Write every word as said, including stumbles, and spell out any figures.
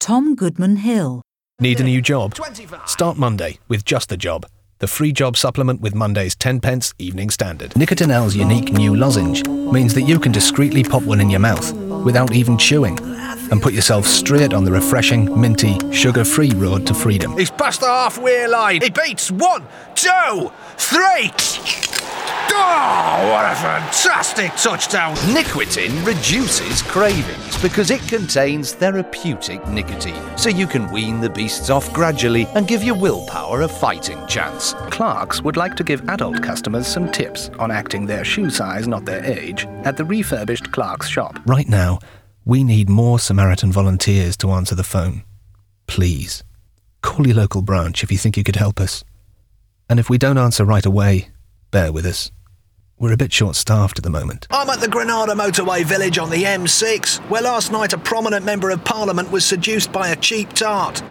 Tom Goodman Hill. Need a new job? Start Monday with Just a Job, the free job supplement with Monday's ten pence Evening Standard. Nicotinell's unique new lozenge means that you can discreetly pop one in your mouth without even chewing and put yourself straight on the refreshing, minty, sugar-free road to freedom. He's past the halfway line. He beats one, two, three. Oh, what a fantastic touchdown. Nicotine reduces cravings because it contains therapeutic nicotine, so you can wean the beasts off gradually and give your willpower a fighting chance. Clarks would like to give adult customers some tips on acting their shoe size, not their age, at the refurbished Clarks shop. Right now, we need more Samaritan volunteers to answer the phone. Please, call your local branch if you think you could help us. And if we don't answer right away, bear with us. We're a bit short-staffed at the moment. I'm at the Granada motorway village on the M six, where last night a prominent member of Parliament was seduced by a cheap tart.